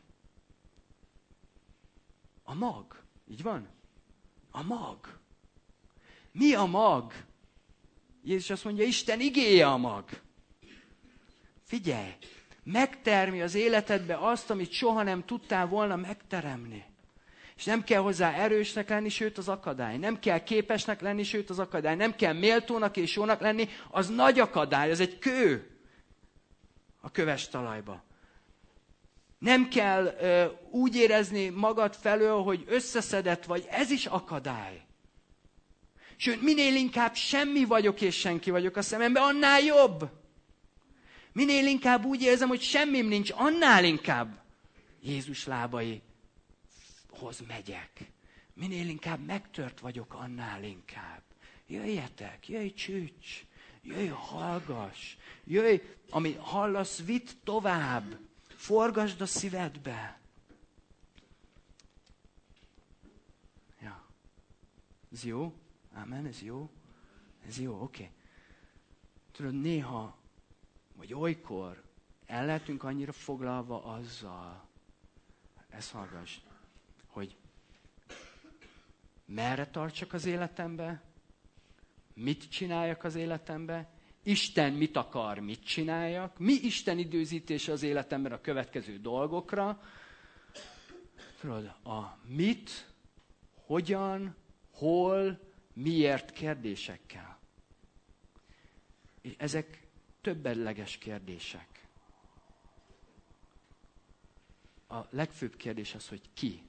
A mag. Így van? A mag. Mi a mag? Jézus azt mondja, Isten igéje a mag. Figyelj, megtermi az életedbe azt, amit soha nem tudtál volna megteremni. És nem kell hozzá erősnek lenni, sőt az akadály. Nem kell képesnek lenni, sőt az akadály. Nem kell méltónak és jónak lenni, az nagy akadály, az egy kő a köves talajba. Nem kell úgy érezni magad felől, hogy összeszedett vagy, ez is akadály. Sőt, minél inkább semmi vagyok és senki vagyok a szememben, annál jobb. Minél inkább úgy érzem, hogy semmim nincs, annál inkább Jézus lábaihoz megyek. minél inkább megtört vagyok, annál inkább. Jöjjetek, jöjj csücs, jöjj hallgass, jöjj, amit hallasz, vidd tovább, forgasd a szívedbe. Ja. Ez jó? Amen, ez jó? Ez jó, oké. Tudod, néha, vagy olykor el lehetünk annyira foglalva azzal, ezt hallgass, hogy merre tartsak az életembe, mit csináljak az életembe, Isten mit akar, mit csináljak, mi Isten időzítése az életemben a következő dolgokra. Tudod, a mit, hogyan, hol, miért kérdésekkel. És ezek többedleges kérdések. A legfőbb kérdés az, hogy ki?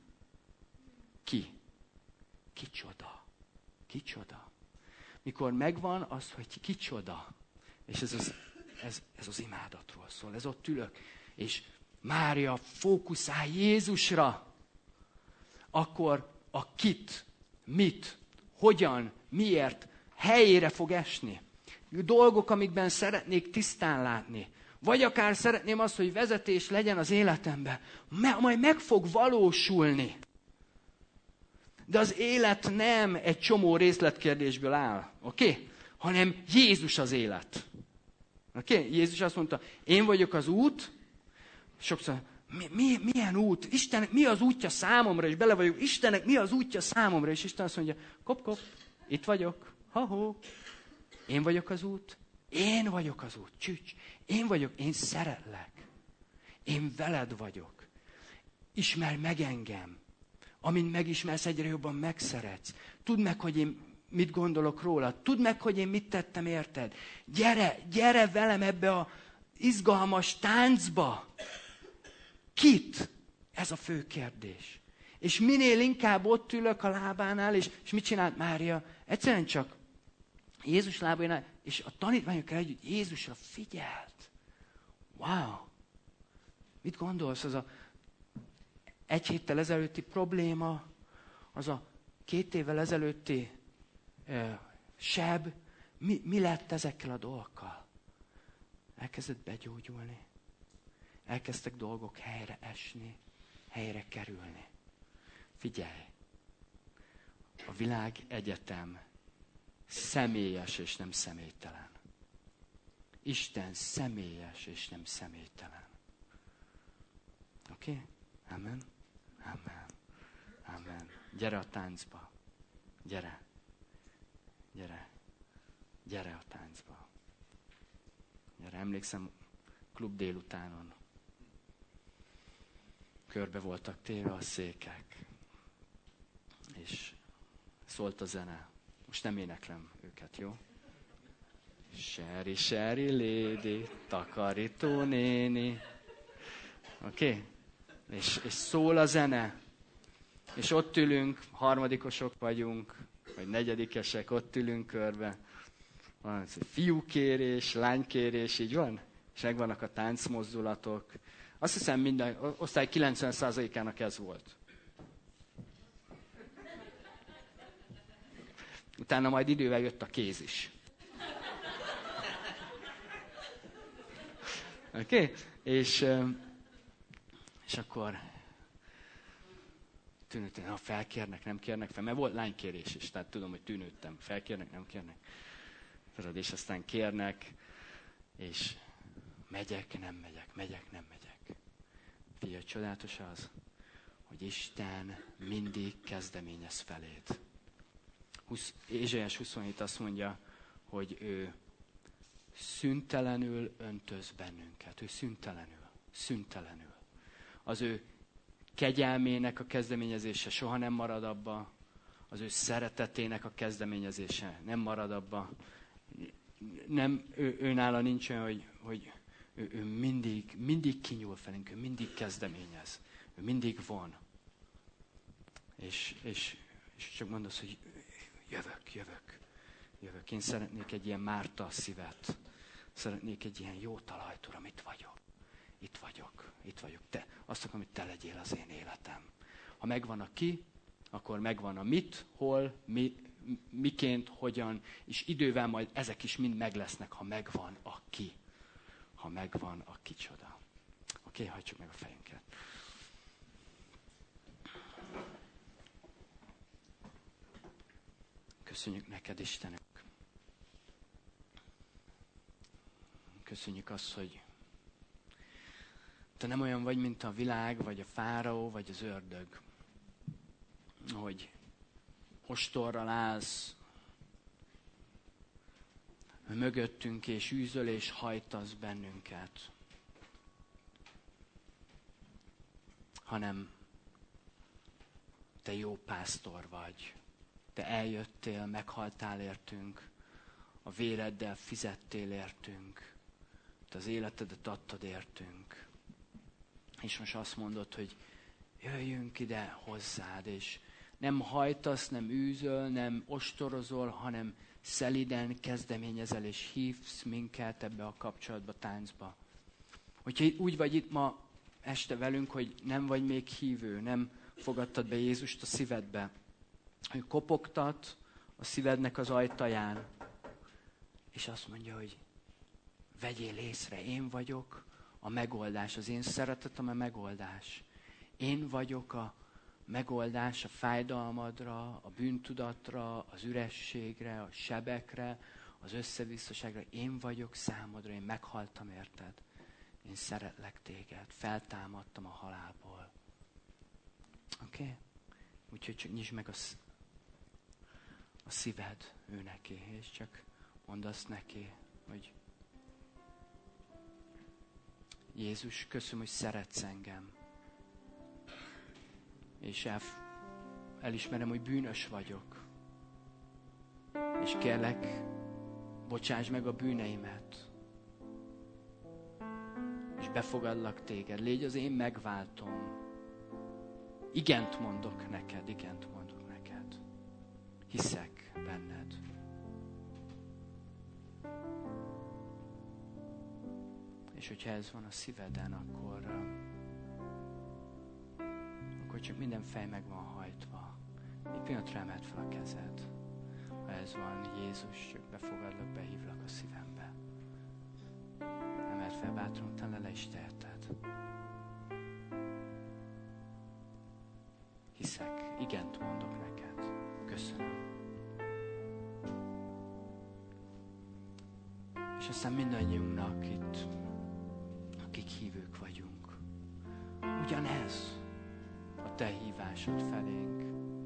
Ki? Kicsoda? Kicsoda? Mikor megvan az, hogy kicsoda, és ez az imádatról szól, ez ott ülök, és Mária fókuszál Jézusra, akkor a kit, mit, hogyan, miért helyére fog esni. Dolgok, amikben szeretnék tisztán látni. Vagy akár szeretném azt, hogy vezetés legyen az életemben. Majd meg fog valósulni. De az élet nem egy csomó részletkérdésből áll, oké? Hanem Jézus az élet. Oké? Jézus azt mondta, én vagyok az út. Sokszor, milyen út? Istennek mi az útja számomra? És bele vagyok, Istennek mi az útja számomra? És Isten azt mondja, kop, itt vagyok. Ha-ho. Én vagyok az út. Én vagyok az út. Csücs. Én vagyok. Én szeretlek. Én veled vagyok. Ismerj meg engem. Amint megismersz, egyre jobban megszeretsz. Tudd meg, hogy én mit gondolok róla. Tudd meg, hogy én mit tettem érted. Gyere velem ebbe a izgalmas táncba. Kit? Ez a fő kérdés. És minél inkább ott ülök a lábánál, és mit csinált Mária? Egyszerűen csak Jézus lábánál, és a tanítványokkal együtt Jézusra figyelt. Wow! Mit gondolsz? Az a 1 héttel ezelőtti probléma, az a 2 évvel ezelőtti seb, mi lett ezekkel a dolgokkal? Elkezdett begyógyulni. Elkezdtek dolgok helyre esni, helyre kerülni. Figyelj! A világ egyetem személyes és nem személytelen. Isten személyes és nem személytelen. Oké? Amen? Amen. Amen. Gyere a táncba. Gyere. Gyere. Gyere a táncba. Gyere, emlékszem, klub délutánon. Körbe voltak téve a székek. És szólt a zene. Most nem éneklem őket, jó? Seri lady, takarító néni. Oké? És szól a zene. És ott ülünk, harmadikosok vagyunk, vagy negyedikesek, ott ülünk körbe. Van fiúkérés, lánykérés, így van? És megvannak a táncmozdulatok. Azt hiszem minden osztály 90%-ának ez volt. Utána majd idővel jött a kéz is. Oké? És akkor tűnődtem, felkérnek, nem kérnek fel, mert volt lánykérés is, tehát tudom, hogy tűnődtem, felkérnek, nem kérnek. És aztán kérnek, és megyek, nem megyek. Figyelj, csodálatos az, hogy Isten mindig kezdeményez feléd. Ézsaiás 27 azt mondja, hogy ő szüntelenül öntöz bennünket. Ő szüntelenül. Az ő kegyelmének a kezdeményezése soha nem marad abba, az ő szeretetének a kezdeményezése nem marad abba. Nem, őnála nincs olyan, hogy ő mindig kinyúl felénk, ő mindig kezdeményez, ő mindig von. És csak mondasz, hogy jövök. Én szeretnék egy ilyen Márta szívet. Szeretnék egy ilyen jó talajt, Uram, itt vagyok. Te, azt akarom, hogy te legyél az én életem. Ha megvan a ki, akkor megvan a mit, hol, miként, hogyan, és idővel majd ezek is mind meg lesznek, ha megvan a ki. Ha megvan a kicsoda. Oké, hajtsuk meg a fejünket. Köszönjük neked, Istenünk. Köszönjük azt, hogy te nem olyan vagy, mint a világ, vagy a fáraó, vagy az ördög. Hogy ostorral állsz mögöttünk, és űzöl, és hajtasz bennünket. Hanem te jó pásztor vagy. Te eljöttél, meghaltál értünk, a véreddel fizettél értünk, te az életedet adtad értünk. És most azt mondod, hogy jöjjünk ide hozzád, és nem hajtasz, nem űzöl, nem ostorozol, hanem szeliden kezdeményezel, és hívsz minket ebbe a kapcsolatba, táncba. Hogyha úgy vagy itt ma este velünk, hogy nem vagy még hívő, nem fogadtad be Jézust a szívedbe, hogy kopogtat a szívednek az ajtaján, és azt mondja, hogy vegyél észre, én vagyok a megoldás, az én szeretetem a megoldás. Én vagyok a megoldás a fájdalmadra, a bűntudatra, az ürességre, a sebekre, az összevisszaságra. Én vagyok számodra, én meghaltam érted. Én szeretlek téged, feltámadtam a halálból. Oké? Úgyhogy csak nyisd meg a szíved ő neki, és csak mondd azt neki, hogy Jézus, köszönöm, hogy szeretsz engem. És elismerem, hogy bűnös vagyok. És kérlek, bocsáss meg a bűneimet. És befogadlak téged. Légy az én megváltom. Igent mondok neked, igent mondok neked. Hiszek benned. És hogyha ez van a szíveden, akkor csak minden fej meg van hajtva. Egy pillanatra emeld fel a kezed. Ha ez van, Jézus, csak befogadlak, behívlak a szívembe. Emeld fel bátran, utána le is teheted. Hiszek, igent mondok neked. Köszönöm. És aztán mindannyiunknak itt, akik hívők vagyunk, ugyanez a te hívásod felénk.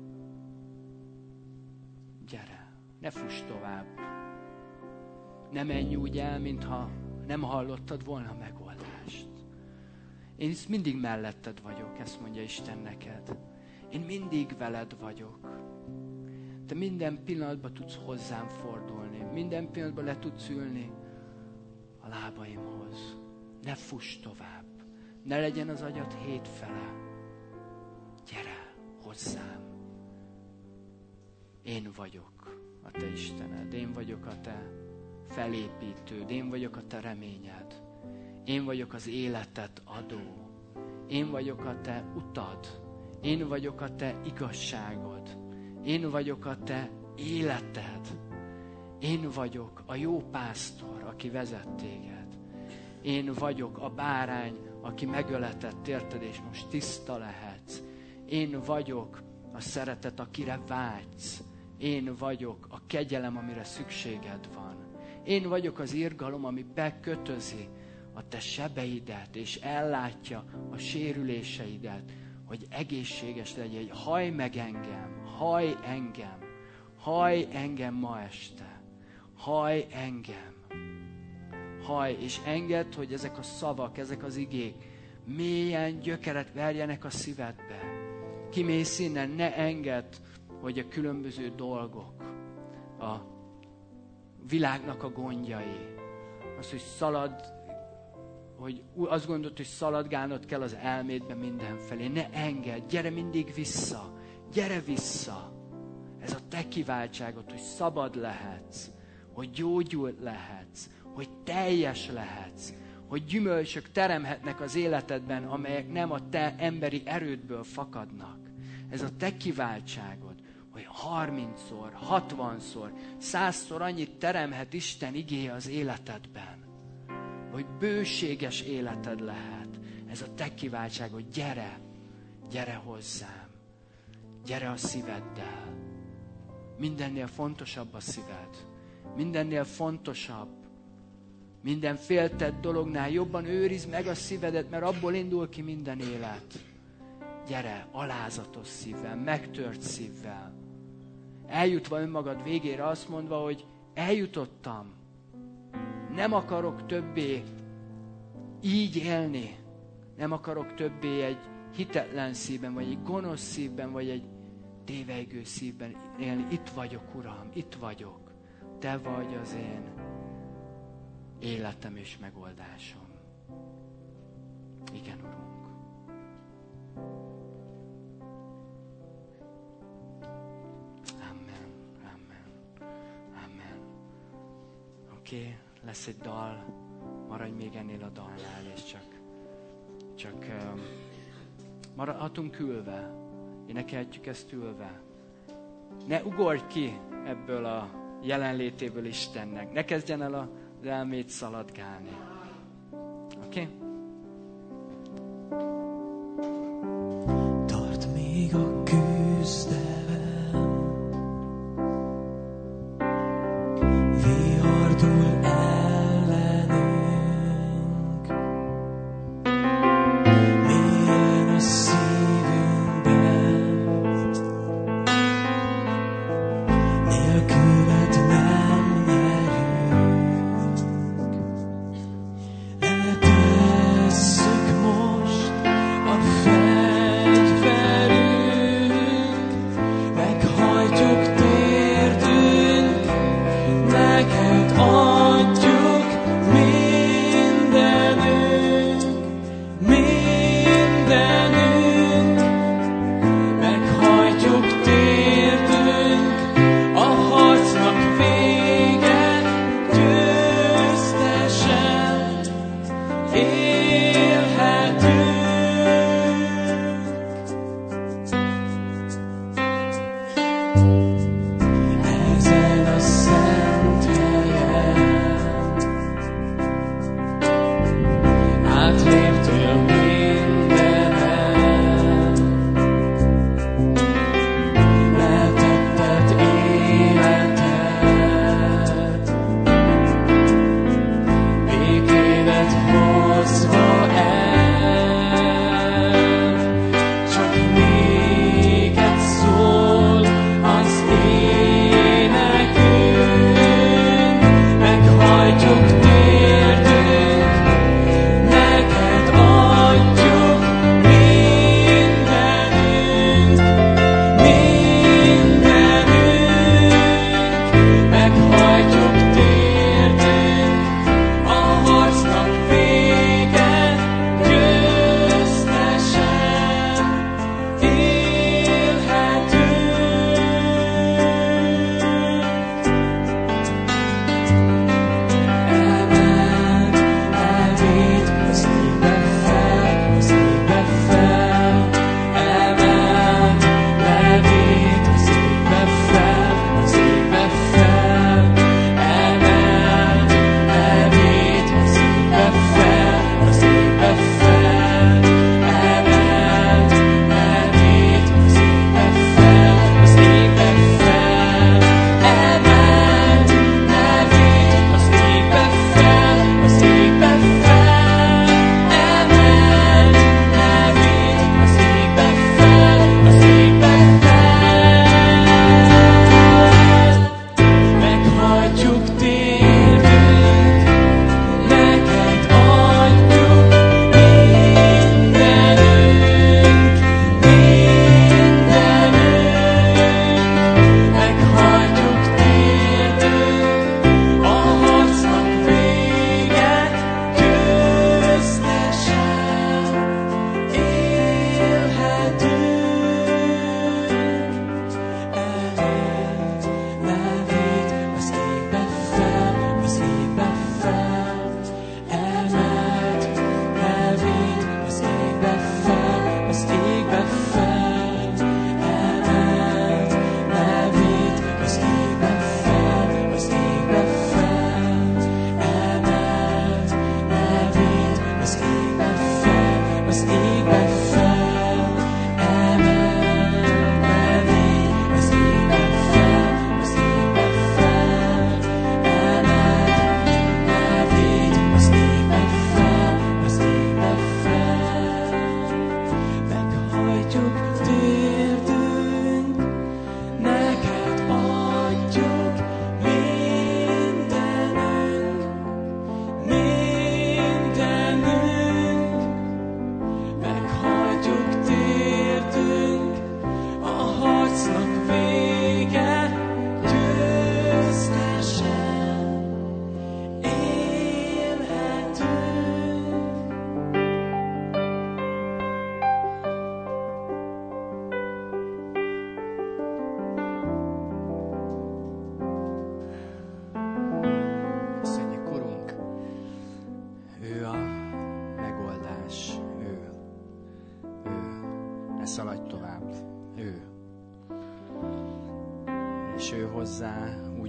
Gyere, ne fuss tovább. Ne menj úgy el, mintha nem hallottad volna a megoldást. Én mindig melletted vagyok, ezt mondja Isten neked. Én mindig veled vagyok. Te minden pillanatban tudsz hozzám fordulni. Minden pillanatban le tudsz ülni a lábaimhoz. Ne fuss tovább. Ne legyen az agyad hétfele. Gyere hozzám. Én vagyok a te Istened. Én vagyok a te felépítőd. Én vagyok a te reményed. Én vagyok az életet adó. Én vagyok a te utad. Én vagyok a te igazságod. Én vagyok a te életed. Én vagyok a jó pásztor, aki vezet téged. Én vagyok a bárány, aki megöletett érted, és most tiszta lehetsz. Én vagyok a szeretet, akire vágysz. Én vagyok a kegyelem, amire szükséged van. Én vagyok az irgalom, ami bekötözi a te sebeidet, és ellátja a sérüléseidet, hogy egészséges legyél. Hajj meg engem, hajj engem, hajj engem ma este. Hajj engem. Hajj, és engedd, hogy ezek a szavak, ezek az igék mélyen gyökeret verjenek a szívedbe. Kimész innen, ne engedd, hogy a különböző dolgok, a világnak a gondjai, az, hogy hogy azt gondolod, hogy szaladgálnod kell az elmédbe mindenfelé. Ne engedd, gyere mindig vissza. Gyere vissza. Ez a te kiváltságod, hogy szabad lehetsz, hogy gyógyult lehetsz, hogy teljes lehetsz, hogy gyümölcsök teremhetnek az életedben, amelyek nem a te emberi erődből fakadnak. ez a te kiváltságod, hogy 30-szor, 60-szor, 100-szor annyit teremhet Isten igéje az életedben. Hogy bőséges életed lehet. Ez a te kiváltságod. Gyere, gyere hozzám. Gyere a szíveddel. Mindennél fontosabb a szíved. Mindennél fontosabb. Minden féltett dolognál jobban őrizd meg a szívedet, mert abból indul ki minden élet. Gyere, alázatos szívvel, megtört szívvel. Eljutva önmagad végére azt mondva, hogy eljutottam. Nem akarok többé így élni. Nem akarok többé egy hitetlen szívben, vagy egy gonosz szívben, vagy egy tévejgő szívben élni. Itt vagyok, Uram, itt vagyok. Te vagy az én életem és megoldásom. Igen, Urunk. Amen, amen, amen. Oké, lesz egy dal, maradj még ennél a dalnál, és csak maradhatunk ülve, énekelhetjük ezt ülve. Ne ugorj ki ebből a jelenlétéből Istennek, ne kezdjen el az elmét szaladgálni. Oké? Tart még a küzdelem, vihardul ellenünk, mélyen a szívünkben, nélküled nem nyerünk. Lehetek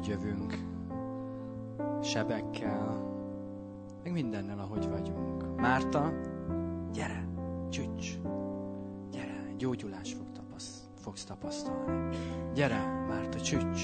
ahogy jövünk, sebekkel, meg mindennel, ahogy vagyunk. Márta, gyere, csücs, gyere, gyógyulás fogsz tapasztalni. Gyere, Márta, csücs.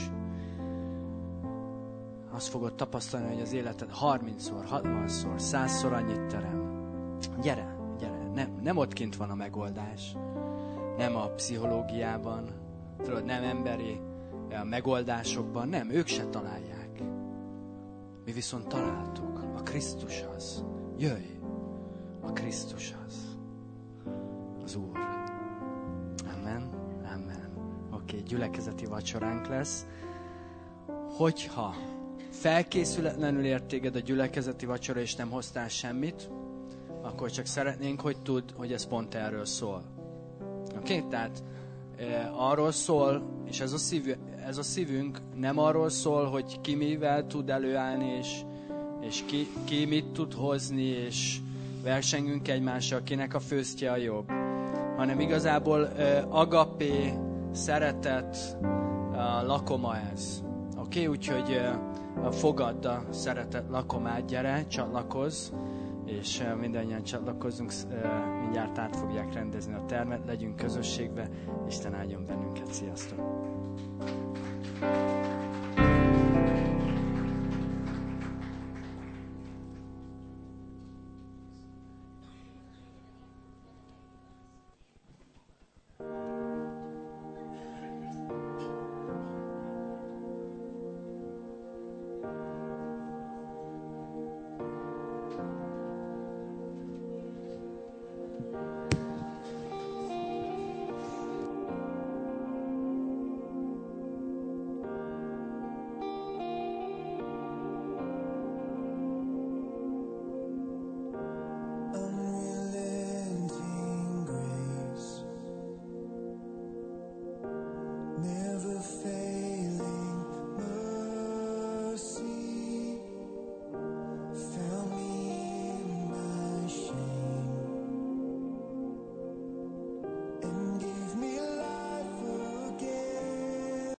Azt fogod tapasztalni, hogy az életed 30-szor, 60-szor, 100-szor annyit terem. Gyere, gyere, nem ott kint van a megoldás. Nem a pszichológiában, tudod, nem emberi megoldásokban, nem, ők se találják. Mi viszont találtuk a Krisztushoz. Jöjj a Krisztushoz. Az Úr. Amen, amen. Oké, gyülekezeti vacsoránk lesz. Hogyha felkészületlenül ért téged a gyülekezeti vacsora, és nem hoztál semmit, akkor csak szeretnénk, hogy tudd, hogy ez pont erről szól. Oké? Tehát arról szól, és ez a szívünk nem arról szól, hogy ki mivel tud előállni, és ki mit tud hozni, és versengünk egymással, kinek a főztje a jobb, hanem igazából agapé, szeretet lakoma ez. Oké? Úgyhogy fogadd a szeretet lakomát, gyere, csatlakozz, és mindannyian csatlakozzunk, mindjárt át fogják rendezni a termet, legyünk közösségbe, Isten áldjon bennünket, sziasztok!